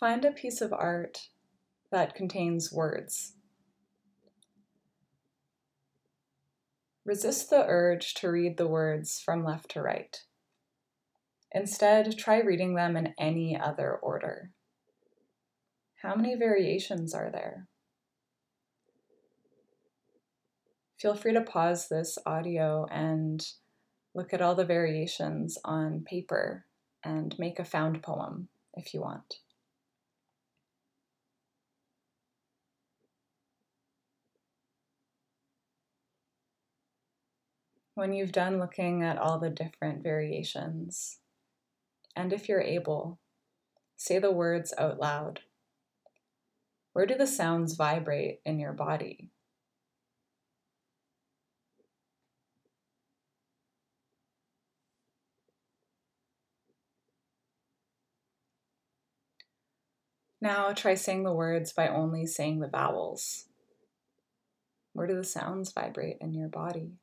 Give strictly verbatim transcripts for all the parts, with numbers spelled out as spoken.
Find a piece of art that contains words. Resist the urge to read the words from left to right. Instead, try reading them in any other order. How many variations are there? Feel free to pause this audio and look at all the variations on paper and make a found poem if you want. When you've done looking at all the different variations, and if you're able, say the words out loud. Where do the sounds vibrate in your body? Now try saying the words by only saying the vowels. Where do the sounds vibrate in your body?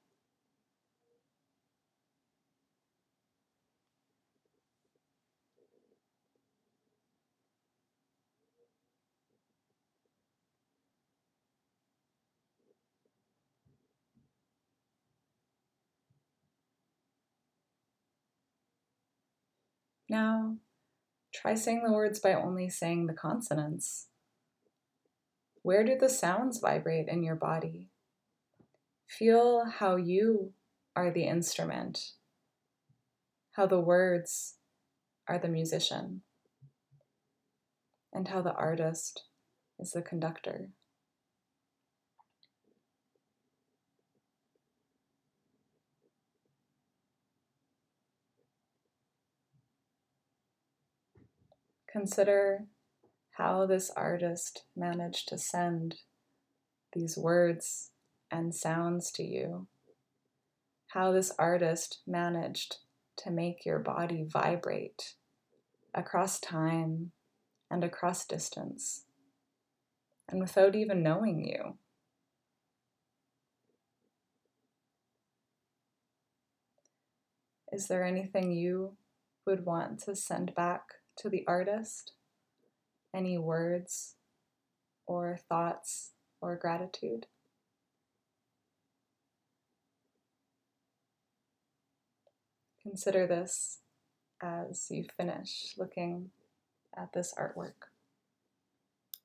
Now, try saying the words by only saying the consonants. Where do the sounds vibrate in your body? Feel how you are the instrument, how the words are the musician, and how the artist is the conductor. Consider how this artist managed to send these words and sounds to you, how this artist managed to make your body vibrate across time and across distance, and without even knowing you. Is there anything you would want to send back to the artist? Any words or thoughts or gratitude? Consider this as you finish looking at this artwork.